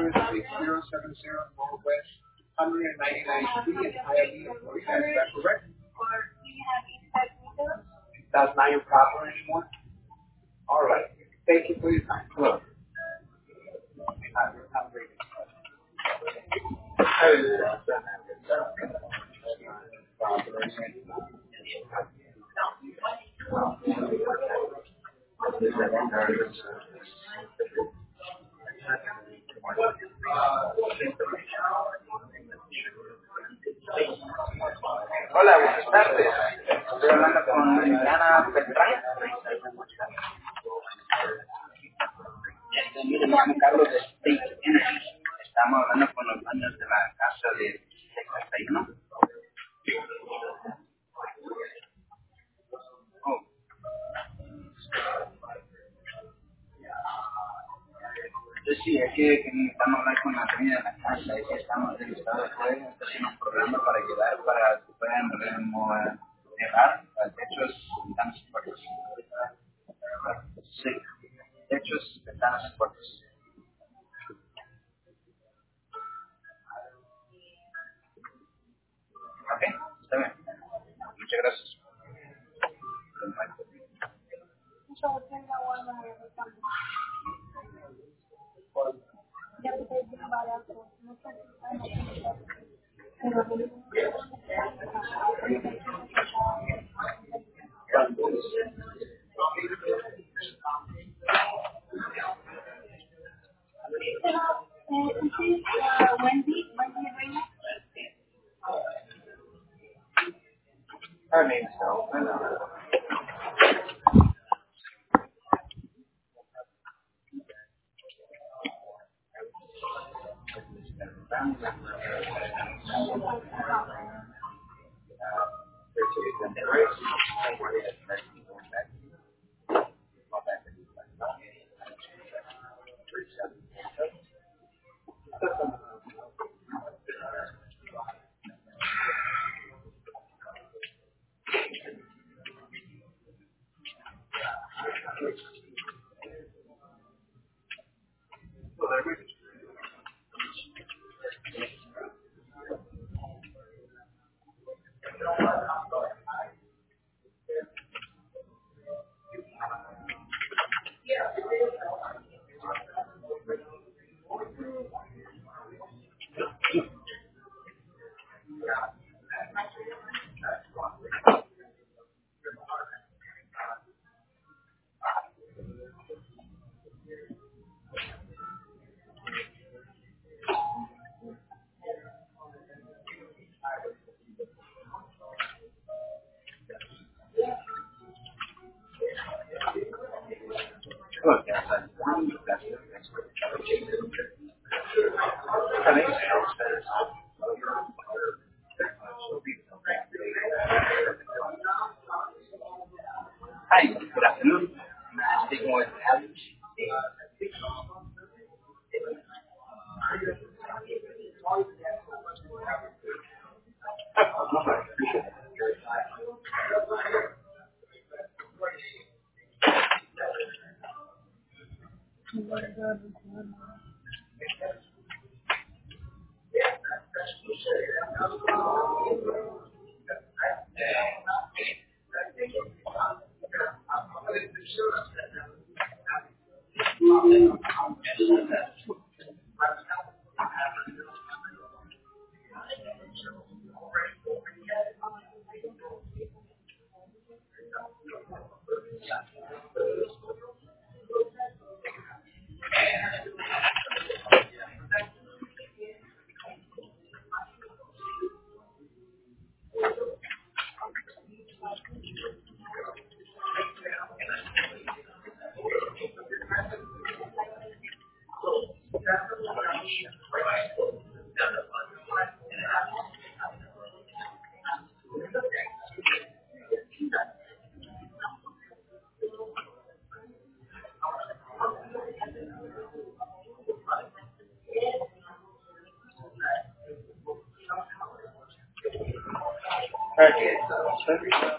Northwest 199th Street in Hialeah, Florida. Is that correct? That's not your problem anymore? All right. Thank you for your time. Hello. Hola, buenas tardes. Estoy hablando con Liliana Beltrán. Mire, me llamo Carlos de State Energy. Estamos hablando con los dueños de la casa de 61. Oh. Sí, es que necesitamos hablar con la dueña de la casa. Es que estamos en el estado de juego. Esto es un programa para ayudar, para que puedan remodelar los techos, ventanas y puertas. Sí, techos, ventanas y puertas. Ok, está bien. Muchas gracias. Her name's Phil. I know. Look, that's one of the best things for the Hi, good afternoon. I'm speaking with Alex. Okay, so